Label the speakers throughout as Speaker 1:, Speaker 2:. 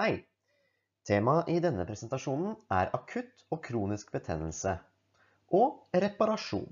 Speaker 1: Hei! Temaet i denne presentasjonen er akutt og kronisk betennelse og reparasjon.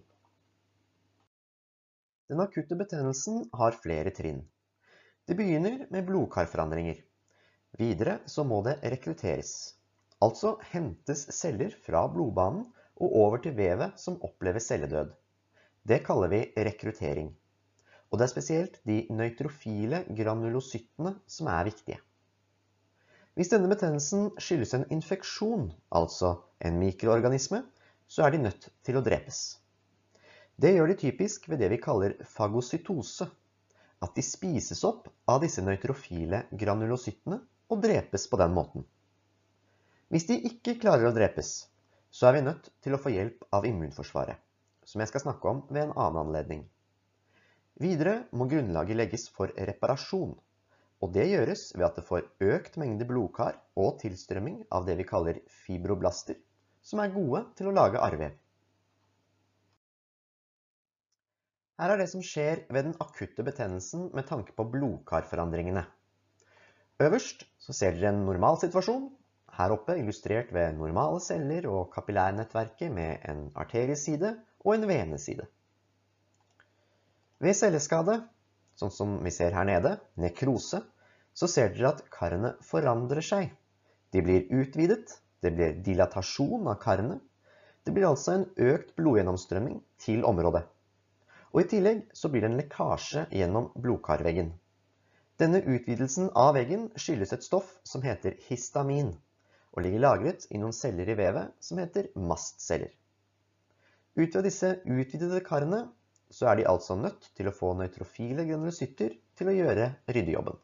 Speaker 1: Den akutte betennelsen har flere trinn. Det begynner med blodkarforandringer. Videre så må det rekrutteres, altså hentes celler fra blodbanen og over til vevet som opplever celledød. Det kaller vi rekruttering. Og det er spesielt de nøytrofile granulocyttene som er viktige. Hvis denne betennelsen skyldes en infeksjon, altså en mikroorganisme, så er de nødt til å drepes. Det gjør de typisk ved det vi kaller fagocytose, at de spises opp av disse nøytrofile granulocyttene og drepes på den måten. Hvis de ikke klarer å drepes, så er vi nødt til å få hjelp av immunforsvaret, som jeg skal snakke om ved en annen anledning. Videre må grunnlaget legges for reparasjon. Og det gjøres ved at det får økt mengde blodkar og tilstrømming av det vi kaller fibroblaster, som er gode til å lage arrvev. Her er det som skjer ved den akutte betennelsen med tanke på blodkarforandringene. Øverst så ser dere en normal situasjon, her oppe illustrert ved normale celler og kapillærnettverket med en arterieside og en veneside. Ved celleskade, sånn som vi ser her nede, nekrose, så ser dere at karene forandrer seg. De blir utvidet, det blir dilatasjon av karene, det blir altså en økt blodgjennomstrømming til området. Og i tillegg så blir det en lekkasje gjennom blodkarveggen. Denne utvidelsen av veggen skyldes et stoff som heter histamin, og ligger lagret i noen celler i vevet som heter mastceller. Ut fra disse utvidede karene så er de altså nødt til å få nøytrofile granulocytter til å gjøre ryddejobben.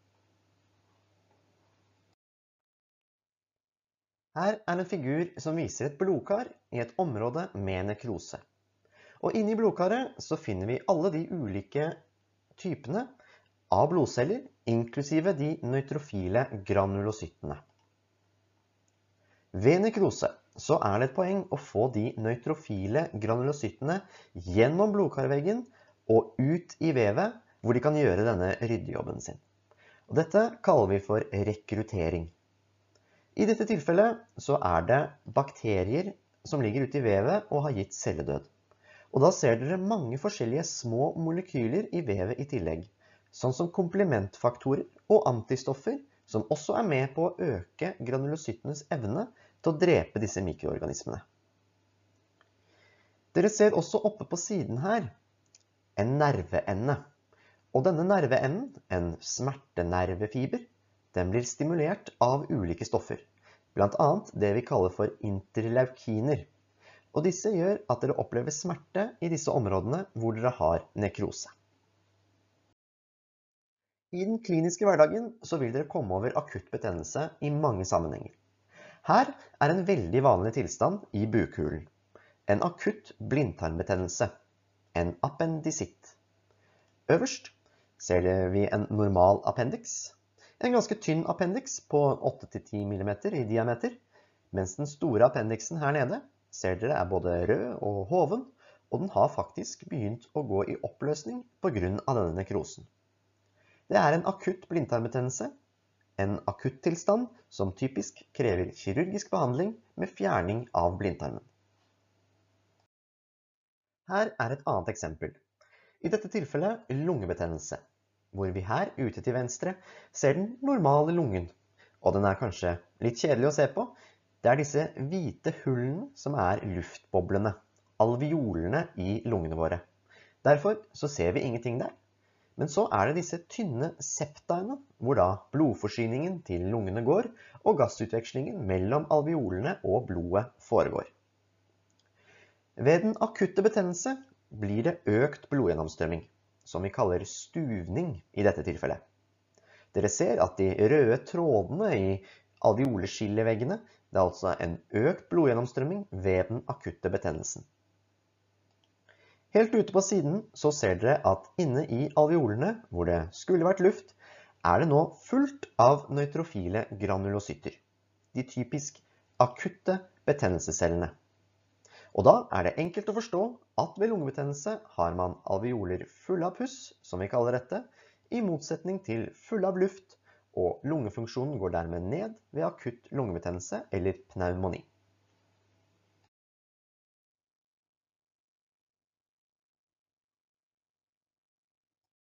Speaker 1: Her er en figur som viser et blodkar i et område med nekrose. Og inni blodkaret så finner vi alle de ulike typene av blodceller, inklusive de nøytrofile granulocyttene. Ved nekrose så er det et poeng å få de nøytrofile granulocyttene gjennom blodkarveggen og ut i vevet, hvor de kan gjøre denne ryddejobben sin. Og dette kaller vi for rekruttering. I dette tilfellet så er det bakterier som ligger ute i vevet og har gitt celledød. Og da ser dere mange forskjellige små molekyler i vevet i tillegg, sånn som komplementfaktorer og antistoffer, som også er med på å øke granulocyttenes evne til å drepe disse mikroorganismene. Dere ser også oppe på siden her en nerveende. Og denne nerveenden, en smertenervefiber, den blir stimulert av ulike stoffer, blant annet det vi kaller for interleukiner. Og disse gjør at dere opplever smerte i disse områdene hvor dere har nekrose. I den kliniske hverdagen så vil dere komme over akutt betennelse i mange sammenhenger. Her er en veldig vanlig tilstand i bukhulen. En akutt blindtarmbetennelse, en appendisitt. Øverst ser vi en normal appendix, en ganske tynn appendix på 8-10 mm i diameter, mens den store appendixen her nede ser dere er både rød og hoven, og den har faktisk begynt å gå i oppløsning på grunn av denne nekrosen. Det er en akutt blindtarmbetennelse, en akutt tilstand som typisk krever kirurgisk behandling med fjerning av blindtarmen. Her er et annet eksempel. I dette tilfellet lungebetennelse, hvor vi her ute til venstre ser den normale lungen. Og den er kanskje litt kjedelig å se på. Det er disse hvite hullene som er luftboblene, alveolene i lungene våre. Derfor så ser vi ingenting der. Men så er det disse tynne septaene, hvor da blodforsyningen til lungene går, og gassutvekslingen mellom alveolene og blodet foregår. Ved den akutte betennelse blir det økt blodgjennomstrømming, som vi kaller stuvning i dette tilfellet. Dere ser at de røde trådene i alveoleskilleveggene, det er altså en økt blodgjennomstrømming ved den akutte betennelsen. Helt ute på siden så ser dere at inne i alveolene, hvor det skulle vært luft, er det nå fullt av nøytrofile granulocytter, de typisk akutte betennelsescellene. Og da er det enkelt å forstå at ved lungebetennelse har man alveoler fulle av puss, som vi kaller dette, i motsetning til fulle av luft og lungefunksjonen går dermed ned ved akutt lungebetennelse eller pneumoni.